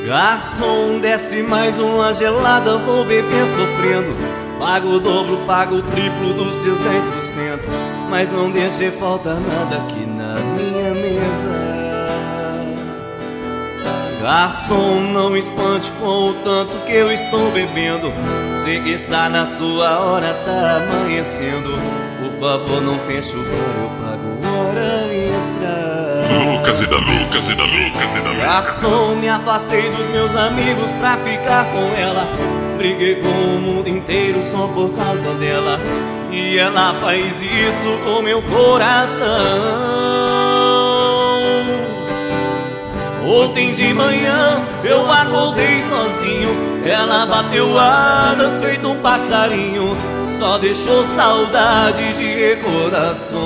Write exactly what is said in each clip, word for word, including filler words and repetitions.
Garçom, desce mais uma gelada, vou beber sofrendo. Pago o dobro, pago o triplo dos seus dez por cento. Mas não deixe faltar nada aqui na minha mesa. Garçom, não espante com o tanto que eu estou bebendo. Sei que está na sua hora, tá amanhecendo. Por favor, não feche o bar, eu pago hora extra. Lucas e da Lucas e da Lucas e da Lucas. Garçom, me afastei dos meus amigos pra ficar com ela. Briguei com o mundo inteiro só por causa dela. E ela faz isso com meu coração. Ontem de manhã eu acordei sozinho. Ela bateu asas feito um passarinho. Só deixou saudade de recordações.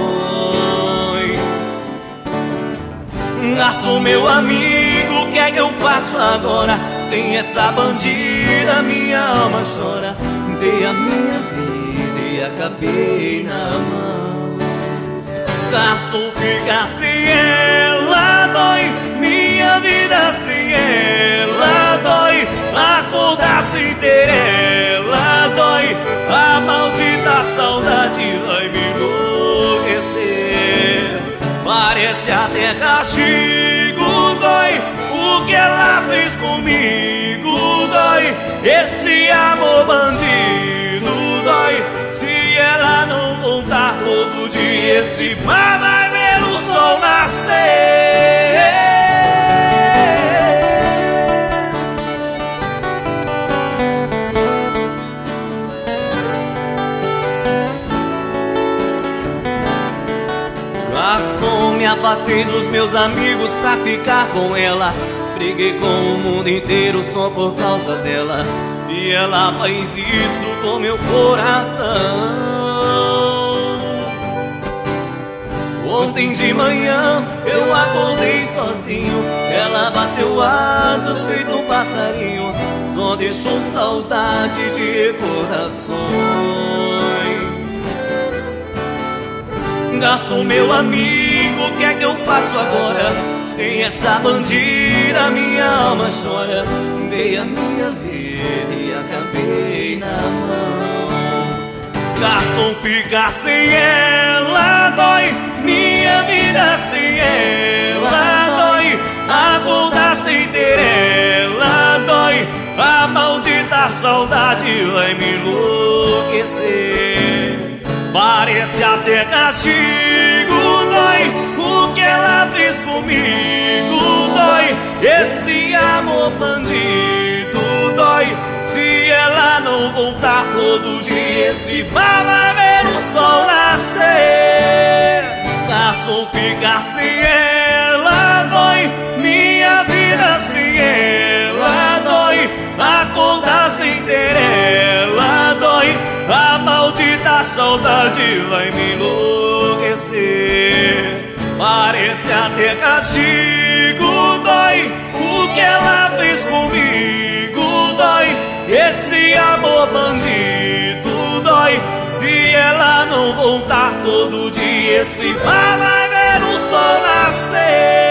Garçom, meu amigo, o que é que eu faço agora? Sem essa bandida minha alma chora. Dei a minha vida e acabei na mão. Garçom, ficar sem ela dói. Minha vida sem ela dói. Acordar sem ter ela dói. A maldita saudade vai me enlouquecer. Parece até castigo, dói. O que ela fez comigo dói. Esse amor bandido dói. Se ela não voltar todo dia, esse mar vai ver o sol nascer. Garçom, me afastei dos meus amigos pra ficar com ela. Briguei com o mundo inteiro só por causa dela. E ela faz isso com meu coração. Ontem de manhã eu acordei sozinho. Ela bateu asas feito um passarinho. Só deixou saudade de recordações. Garçom, meu amigo, o que é que eu faço agora? Sem essa bandida minha alma chora. Dei a minha vida e acabei na mão. Garçom, ficar sem ela dói. Minha vida sem ela dói. Acordar sem ter ela dói. A maldita saudade vai me enlouquecer. Parece até castigo, dói. O que ela fez comigo dói. Esse amor bandido dói. Se ela não voltar todo dia, esse mar vai ver o sol nascer. Garçom, ficar sem ela dói. Minha vida sem ela dói. Acordar sem ter ela dói. A maldita saudade vai me enlouquecer. Parece até castigo, dói. O que ela fez comigo dói. Esse amor bandido dói. Se ela não voltar todo dia, esse mar vai ver o sol nascer.